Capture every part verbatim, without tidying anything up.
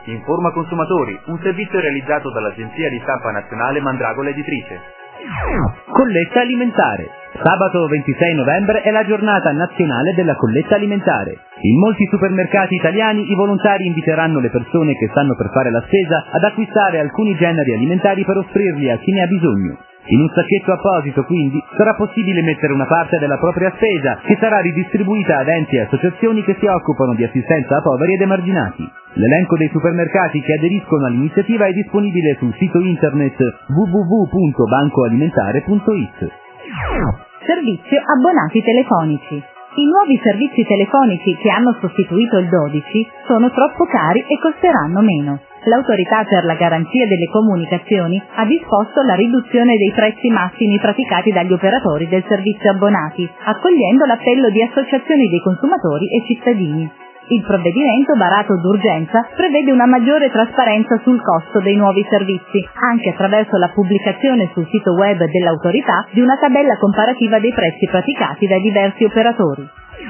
Informa Consumatori, un servizio realizzato dall'agenzia di stampa nazionale Mandragola Editrice. Colletta alimentare. Sabato ventisei novembre è la giornata nazionale della colletta alimentare. In molti supermercati italiani i volontari inviteranno le persone che stanno per fare la spesa ad acquistare alcuni generi alimentari per offrirli a chi ne ha bisogno. In un sacchetto apposito, quindi, sarà possibile mettere una parte della propria spesa, che sarà ridistribuita ad enti e associazioni che si occupano di assistenza a poveri ed emarginati. L'elenco dei supermercati che aderiscono all'iniziativa è disponibile sul sito internet w w w punto banco alimentare punto i t. Servizio abbonati telefonici. I nuovi servizi telefonici che hanno sostituito il dodici sono troppo cari e costeranno meno. L'Autorità per la garanzia delle comunicazioni ha disposto la riduzione dei prezzi massimi praticati dagli operatori del servizio abbonati, accogliendo l'appello di associazioni dei consumatori e cittadini. Il provvedimento, varato d'urgenza, prevede una maggiore trasparenza sul costo dei nuovi servizi, anche attraverso la pubblicazione sul sito web dell'Autorità di una tabella comparativa dei prezzi praticati dai diversi operatori.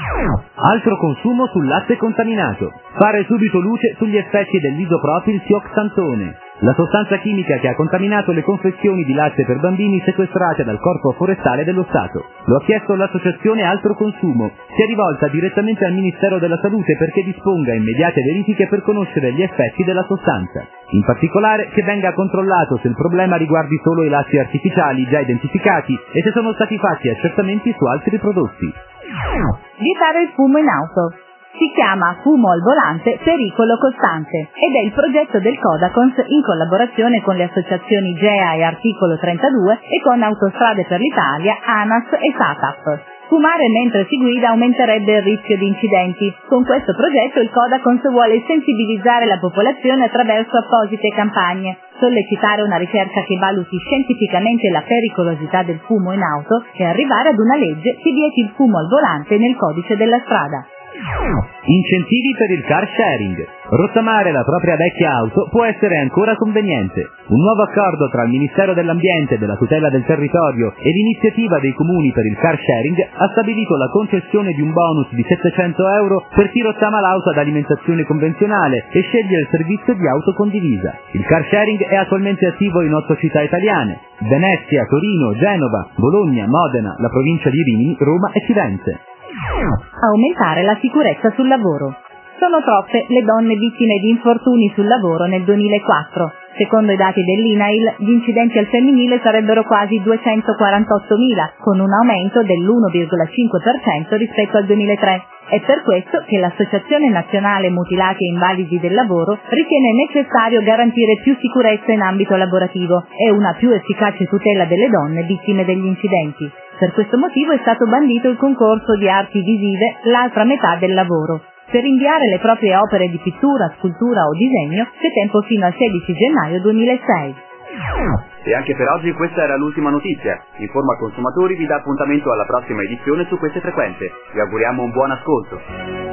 Altro consumo sul latte contaminato. Fare subito luce sugli effetti dell'isopropil tioxantone, la sostanza chimica che ha contaminato le confezioni di latte per bambini sequestrate dal Corpo Forestale dello Stato. Lo ha chiesto l'associazione Altro Consumo. Si è rivolta direttamente al Ministero della Salute perché disponga immediate verifiche per conoscere gli effetti della sostanza. In particolare che venga controllato se il problema riguardi solo i latti artificiali già identificati e se sono stati fatti accertamenti su altri prodotti. Vietare il fumo in auto. Si chiama Fumo al volante, pericolo costante ed è il progetto del Codacons in collaborazione con le associazioni GEA e Articolo trentadue e con Autostrade per l'Italia, ANAS e SATAP. Fumare mentre si guida aumenterebbe il rischio di incidenti. Con questo progetto il Codacons vuole sensibilizzare la popolazione attraverso apposite campagne, sollecitare una ricerca che valuti scientificamente la pericolosità del fumo in auto e arrivare ad una legge che vieti il fumo al volante nel codice della strada. Incentivi per il car sharing. Rottamare la propria vecchia auto può essere ancora conveniente. Un nuovo accordo tra il Ministero dell'Ambiente e della Tutela del Territorio e l'iniziativa dei comuni per il car sharing ha stabilito la concessione di un bonus di settecento euro per chi rottama l'auto ad alimentazione convenzionale e sceglie il servizio di auto condivisa. Il car sharing è attualmente attivo in otto città italiane: Venezia, Torino, Genova, Bologna, Modena, la provincia di Rimini, Roma e Firenze. Aumentare la sicurezza sul lavoro. Sono troppe le donne vittime di infortuni sul lavoro nel duemilaquattro. Secondo i dati dell'INAIL, gli incidenti al femminile sarebbero quasi duecentoquarantottomila, con un aumento dell'uno virgola cinque per cento rispetto al duemilatré. È per questo che l'Associazione Nazionale Mutilati e Invalidi del Lavoro ritiene necessario garantire più sicurezza in ambito lavorativo e una più efficace tutela delle donne vittime degli incidenti. Per questo motivo è stato bandito il concorso di arti visive L'altra metà del lavoro. Per inviare le proprie opere di pittura, scultura o disegno c'è tempo fino al sedici gennaio duemilasei. E anche per oggi questa era l'ultima notizia. Informa Consumatori vi dà appuntamento alla prossima edizione su queste frequenze. Vi auguriamo un buon ascolto.